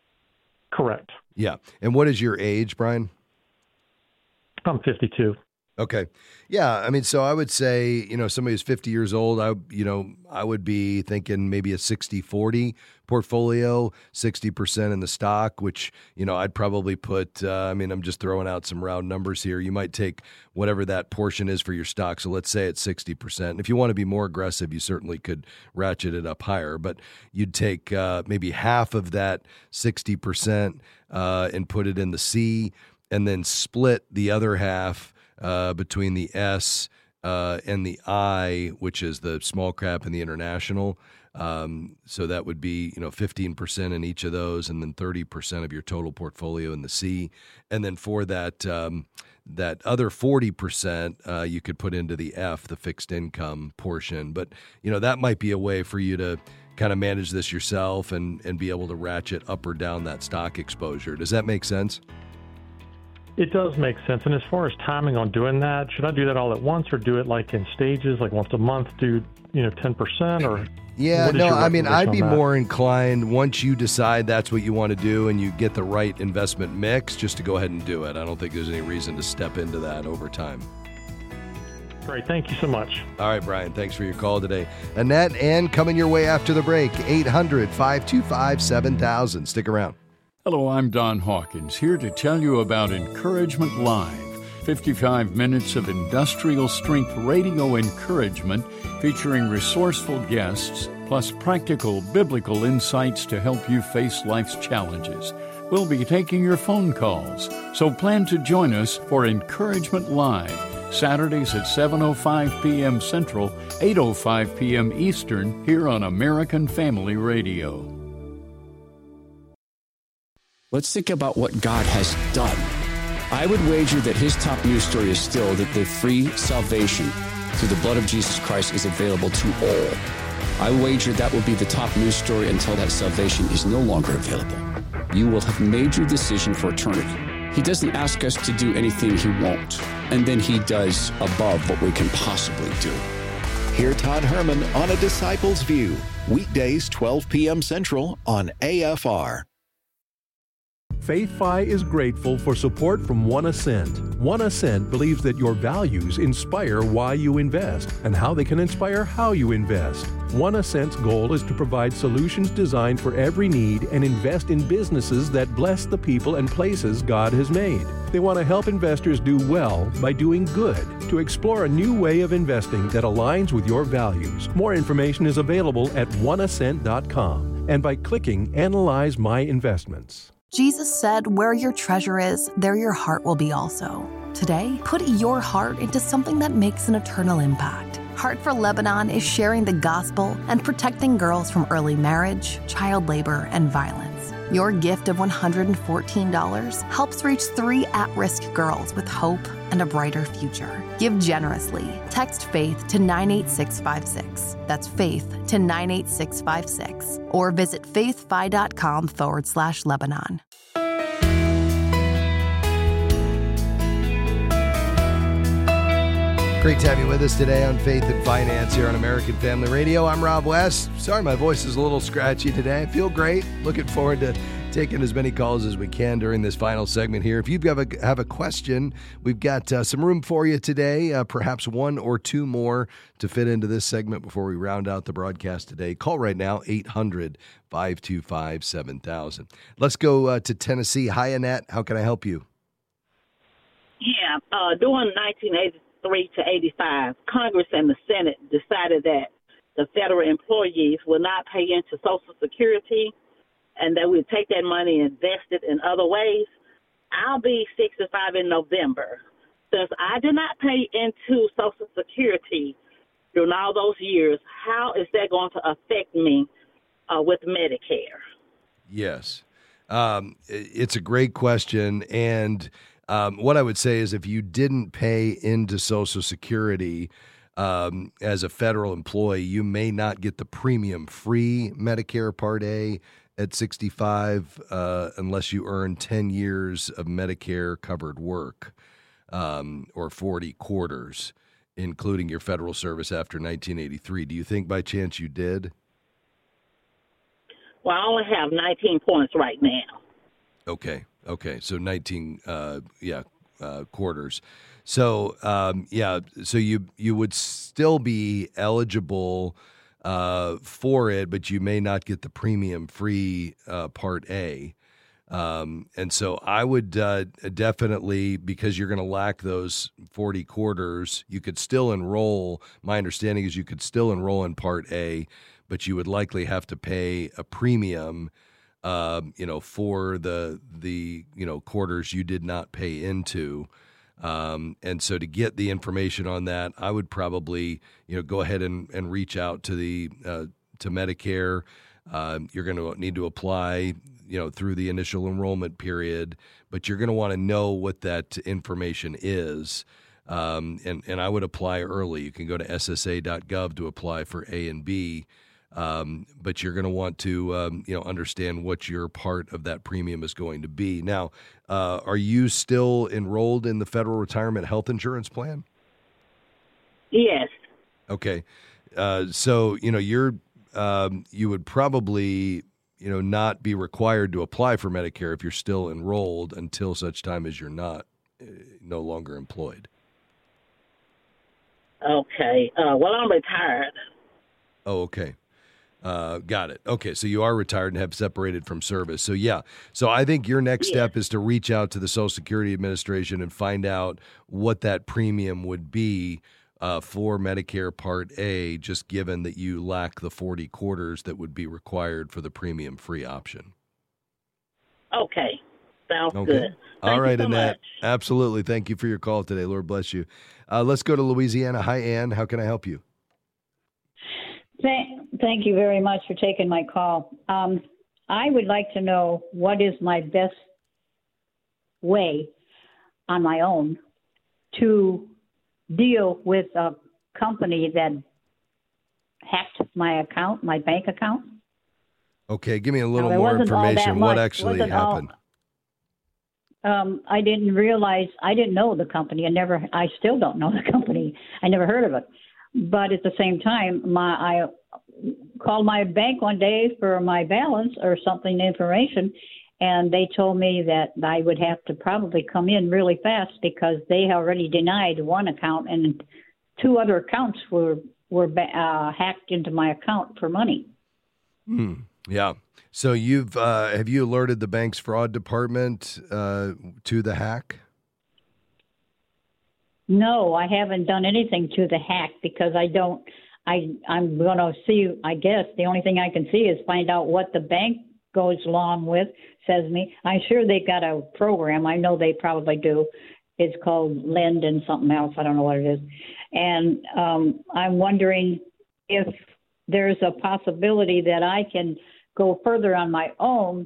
Correct. Yeah. And what is your age, Brian? I'm fifty-two. Okay. Yeah. I mean, so I would say, you know, somebody who's fifty years old, I, you know, I would be thinking maybe a sixty forty portfolio, sixty percent in the stock, which, you know, I'd probably put, uh, I mean, I'm just throwing out some round numbers here. You might take whatever that portion is for your stock. So let's say it's sixty percent. And if you want to be more aggressive, you certainly could ratchet it up higher, but you'd take uh, maybe half of that sixty percent uh, and put it in the C, and then split the other half Uh, between the S uh, and the I, which is the small cap and the international. Um, so that would be, you know, fifteen percent in each of those, and then thirty percent of your total portfolio in the C. And then for that um, that other forty percent, uh, you could put into the F, the fixed income portion. But, you know, that might be a way for you to kind of manage this yourself and, and be able to ratchet up or down that stock exposure. Does that make sense? It does make sense. And as far as timing on doing that, should I do that all at once or do it like in stages, like once a month, do, you know, ten percent or? Yeah, no, I mean, I'd be on that? more inclined once you decide that's what you want to do and you get the right investment mix, just to go ahead and do it. I don't think there's any reason to step into that over time. Great. Thank you so much. All right, Brian, thanks for your call today. Annette, and coming your way after the break, eight hundred, five two five, seven thousand. Stick around. Hello, I'm Don Hawkins, here to tell you about Encouragement Live, fifty-five minutes of industrial-strength radio encouragement featuring resourceful guests, plus practical biblical insights to help you face life's challenges. We'll be taking your phone calls, so plan to join us for Encouragement Live, Saturdays at seven oh five p.m. Central, eight oh five p.m. Eastern, here on American Family Radio. Let's think about what God has done. I would wager that his top news story is still that the free salvation through the blood of Jesus Christ is available to all. I wager that will be the top news story until that salvation is no longer available. You will have made your decision for eternity. He doesn't ask us to do anything he won't, and then he does above what we can possibly do. Hear Todd Herman on A Disciple's View, weekdays twelve p.m. Central on A F R. FaithFi is grateful for support from One Ascent. One Ascent believes that your values inspire why you invest and how they can inspire how you invest. One Ascent's goal is to provide solutions designed for every need and invest in businesses that bless the people and places God has made. They want to help investors do well by doing good, to explore a new way of investing that aligns with your values. More information is available at one ascent dot com and by clicking Analyze My Investments. Jesus said, where your treasure is, there your heart will be also. Today, put your heart into something that makes an eternal impact. Heart for Lebanon is sharing the gospel and protecting girls from early marriage, child labor, and violence. Your gift of one hundred fourteen dollars helps reach three at-risk girls with hope and a brighter future. Give generously. Text FAITH to nine eight six five six. That's FAITH to nine eight six five six. Or visit faithfi.com forward slash Lebanon. Great to have you with us today on Faith and Finance here on American Family Radio. I'm Rob West. Sorry my voice is a little scratchy today. I feel great. Looking forward to taking as many calls as we can during this final segment here. If you have a, have a question, we've got uh, some room for you today, uh, perhaps one or two more to fit into this segment before we round out the broadcast today. Call right now, eight hundred, five two five, seven thousand. Let's go uh, to Tennessee. Hi, Annette. How can I help you? Yeah, uh, during nineteen eighty-three to eighty-five, Congress and the Senate decided that the federal employees will not pay into Social Security and that we'd take that money and invest it in other ways. I'll be sixty-five in November. Since I did not pay into Social Security during all those years, how is that going to affect me uh, with Medicare? Yes. Um, it's a great question. And um, what I would say is if you didn't pay into Social Security um, as a federal employee, you may not get the premium-free Medicare Part A at sixty-five, uh, unless you earn ten years of Medicare covered work, um, or forty quarters, including your federal service after nineteen eighty-three. Do you think by chance you did? Well, I only have nineteen points right now. Okay. Okay. So nineteen, uh, yeah, uh, quarters. So, um, yeah, so you you would still be eligible uh, for it, but you may not get the premium-free uh, Part A. Um, and so I would uh, definitely, because you're going to lack those forty quarters, you could still enroll. My understanding is you could still enroll in Part A, but you would likely have to pay a premium, uh, you know, for the the you know quarters you did not pay into. Um, and so to get the information on that, I would probably, you know, go ahead and, and reach out to the uh, to Medicare. Uh, you're going to need to apply, you know, through the initial enrollment period, but you're going to want to know what that information is. Um, and, and I would apply early. You can go to S S A dot gov to apply for A and B. Um, but you're going to want to, um, you know, understand what your part of that premium is going to be. Now, uh, are you still enrolled in the Federal Retirement Health Insurance Plan? Yes. Okay. Uh, so, you know, you're, um, you would probably, you know, not be required to apply for Medicare if you're still enrolled until such time as you're not uh, no longer employed. Okay. Uh, well, I'm retired. Oh, okay. Uh, got it. Okay, so you are retired and have separated from service. So yeah, so I think your next yeah. step is to reach out to the Social Security Administration and find out what that premium would be uh, for Medicare Part A, just given that you lack the forty quarters that would be required for the premium-free option. Okay, sounds okay. good. Thank All right, you so Annette. much. Absolutely. Thank you for your call today. Lord bless you. Uh, let's go to Louisiana. Hi, Ann. How can I help you? Thank, thank you very much for taking my call. Um, I would like to know what is my best way on my own to deal with a company that hacked my account, my bank account. Okay, give me a little now, more information. What actually happened? All, um, I didn't realize, I didn't know the company. I never, I still don't know the company. I never heard of it. But at the same time, my I called my bank one day for my balance or something, information, and they told me that I would have to probably come in really fast because they already denied one account and two other accounts were were uh, hacked into my account for money. Hmm. Yeah. So you've uh, have you alerted the bank's fraud department uh, to the hack? No, I haven't done anything to the hack because I don't, I, I'm going to see, I guess the only thing I can see is find out what the bank goes along with, says me. I'm sure they've got a program. I know they probably do. It's called Lend and something else. I don't know what it is. And um, I'm wondering if there's a possibility that I can go further on my own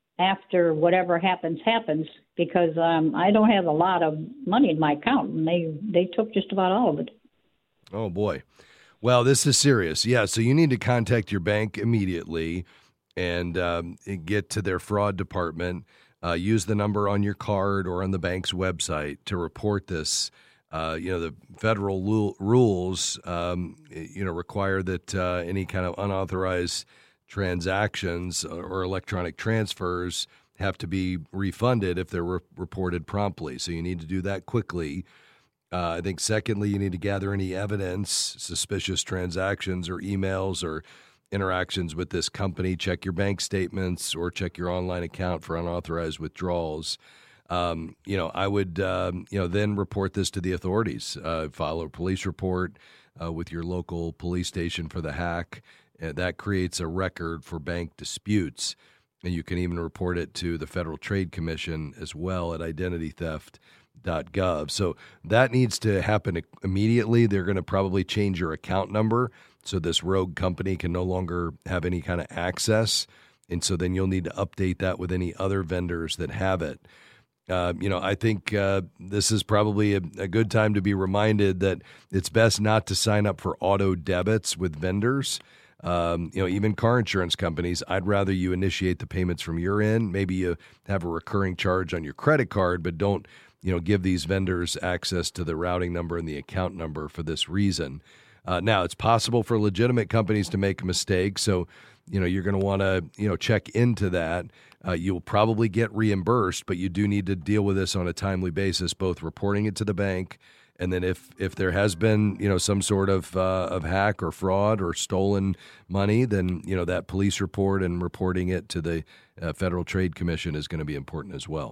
after whatever happens, happens, because um, I don't have a lot of money in my account, and they, they took just about all of it. Oh, boy. Well, this is serious. Yeah, so you need to contact your bank immediately and um, get to their fraud department. Uh, use the number on your card or on the bank's website to report this. Uh, you know, the federal lu- rules, um, you know, require that uh, any kind of unauthorized transactions or electronic transfers have to be refunded if they're re- reported promptly. So you need to do that quickly. Uh, I think secondly, you need to gather any evidence, suspicious transactions or emails or interactions with this company. Check your bank statements or check your online account for unauthorized withdrawals. Um, you know, I would, um, you know, then report this to the authorities. Uh, file a police report uh, with your local police station for the hack. Uh, that creates a record for bank disputes, and you can even report it to the Federal Trade Commission as well at identity theft dot gov. So that needs to happen immediately. They're going to probably change your account number so this rogue company can no longer have any kind of access, and so then you'll need to update that with any other vendors that have it. Uh, you know, I think uh, this is probably a, a good time to be reminded that it's best not to sign up for auto debits with vendors. Um, you know, even car insurance companies, I'd rather you initiate the payments from your end. Maybe you have a recurring charge on your credit card, but don't, you know, give these vendors access to the routing number and the account number for this reason. Uh, now, it's possible for legitimate companies to make a mistake, so you know you're going to want to you know check into that. Uh, you'll probably get reimbursed, but you do need to deal with this on a timely basis, both reporting it to the bank, and then if if there has been you know some sort of uh, of hack or fraud or stolen money, then you know that police report and reporting it to the uh, Federal Trade Commission is going to be important as well.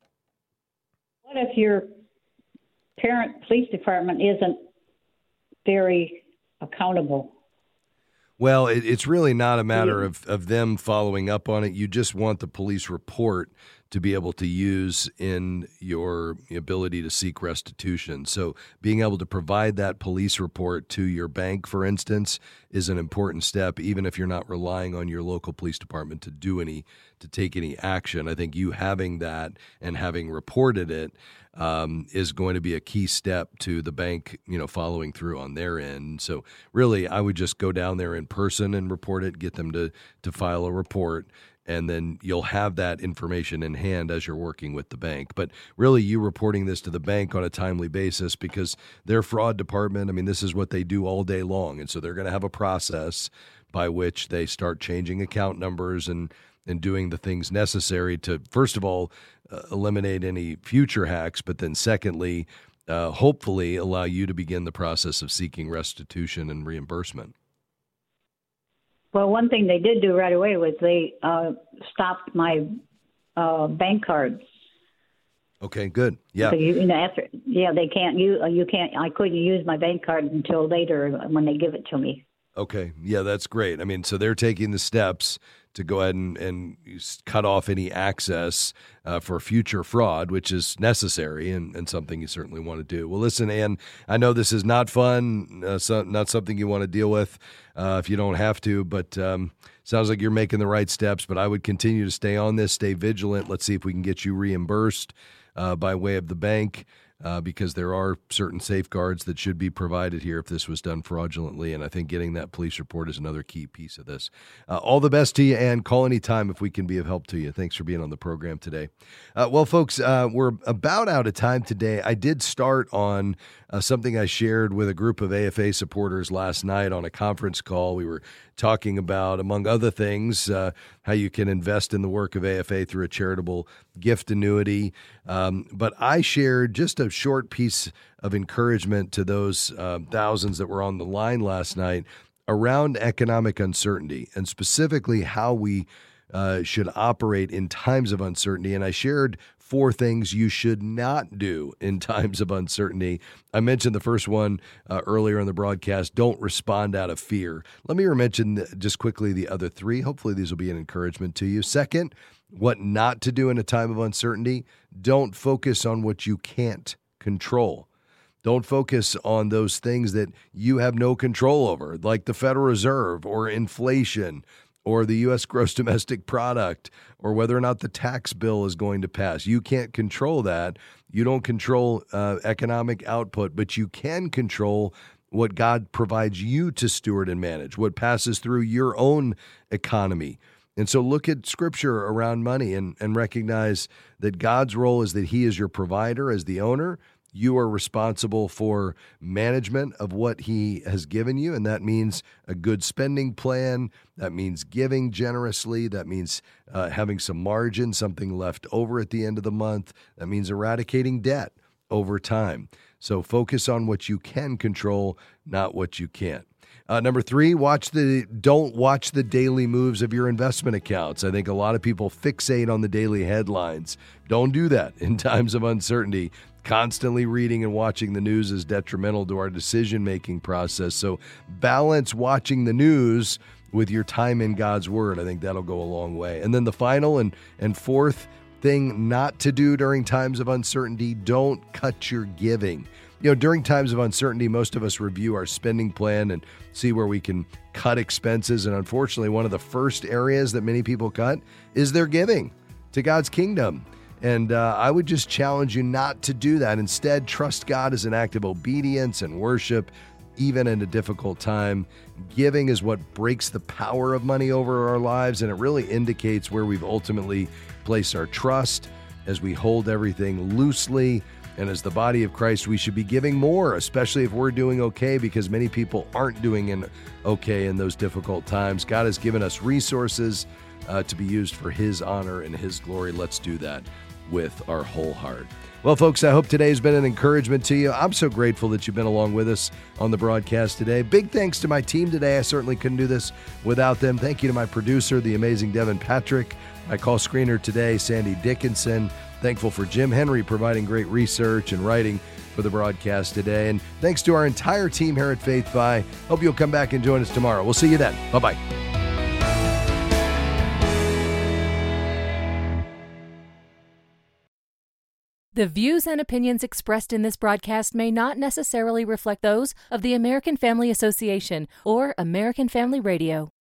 What if your parent police department isn't very accountable? Well, it, it's really not a matter of, of them following up on it. You just want the police report to be able to use in your ability to seek restitution. So being able to provide that police report to your bank, for instance, is an important step, even if you're not relying on your local police department to do any, to take any action. I think you having that and having reported it um, is going to be a key step to the bank, you know, following through on their end. So really, I would just go down there in person and report it, get them to to file a report, and then you'll have that information in hand as you're working with the bank. But really, you reporting this to the bank on a timely basis, because their fraud department, I mean, this is what they do all day long. And so they're going to have a process by which they start changing account numbers and, and doing the things necessary to, first of all, uh, eliminate any future hacks, but then secondly, uh, hopefully allow you to begin the process of seeking restitution and reimbursement. Well, one thing they did do right away was they uh, stopped my uh, bank cards. Okay, good. Yeah. So you, you know, after yeah, they can't use you can't. I couldn't use my bank card until later when they give it to me. Okay, yeah, that's great. I mean, so they're taking the steps to go ahead and, and cut off any access uh, for future fraud, which is necessary and, and something you certainly want to do. Well, listen, Ann, I know this is not fun, uh, so, not something you want to deal with uh, if you don't have to, but um, sounds like you're making the right steps. But I would continue to stay on this, stay vigilant. Let's see if we can get you reimbursed uh, by way of the bank. Uh, because there are certain safeguards that should be provided here if this was done fraudulently, and I think getting that police report is another key piece of this. Uh, all the best to you, and call anytime if we can be of help to you. Thanks for being on the program today. Uh, well, folks, uh, we're about out of time today. I did start on uh, something I shared with a group of A F A supporters last night on a conference call. We were talking about, among other things, uh, how you can invest in the work of A F A through a charitable gift annuity. Um, but I shared just a short piece of encouragement to those uh, thousands that were on the line last night around economic uncertainty, and specifically how we uh, should operate in times of uncertainty. And I shared four things you should not do in times of uncertainty. I mentioned the first one uh, earlier in the broadcast: don't respond out of fear. Let me mention just quickly the other three. Hopefully these will be an encouragement to you. Second, what not to do in a time of uncertainty: don't focus on what you can't control. Don't focus on those things that you have no control over, like the Federal Reserve or inflation or the U S gross domestic product, or whether or not the tax bill is going to pass. You can't control that. You don't control uh, economic output, but you can control what God provides you to steward and manage, what passes through your own economy. And so look at Scripture around money and, and recognize that God's role is that He is your provider as the owner. You are responsible for management of what He has given you, and that means a good spending plan. That means giving generously. That means uh, having some margin, something left over at the end of the month. That means eradicating debt over time. So focus on what you can control, not what you can't. Uh, number three, watch the don't watch the daily moves of your investment accounts. I think a lot of people fixate on the daily headlines. Don't do that in times of uncertainty. Constantly reading and watching the news is detrimental to our decision-making process. So balance watching the news with your time in God's Word. I think that'll go a long way. And then the final and, and fourth thing not to do during times of uncertainty: don't cut your giving. You know, during times of uncertainty, most of us review our spending plan and see where we can cut expenses. And unfortunately, one of the first areas that many people cut is their giving to God's kingdom. And uh, I would just challenge you not to do that. Instead, trust God as an act of obedience and worship, even in a difficult time. Giving is what breaks the power of money over our lives, and it really indicates where we've ultimately placed our trust as we hold everything loosely And as the body of Christ, we should be giving more, especially if we're doing okay, because many people aren't doing in okay in those difficult times. God has given us resources uh, to be used for His honor and His glory. Let's do that with our whole heart. Well, folks, I hope today's been an encouragement to you. I'm so grateful that you've been along with us on the broadcast today. Big thanks to my team today. I certainly couldn't do this without them. Thank you to my producer, the amazing Devin Patrick, my call screener today, Sandy Dickinson. Thankful for Jim Henry providing great research and writing for the broadcast today. And thanks to our entire team here at Faith By. Hope you'll come back and join us tomorrow. We'll see you then. Bye-bye. The views and opinions expressed in this broadcast may not necessarily reflect those of the American Family Association or American Family Radio.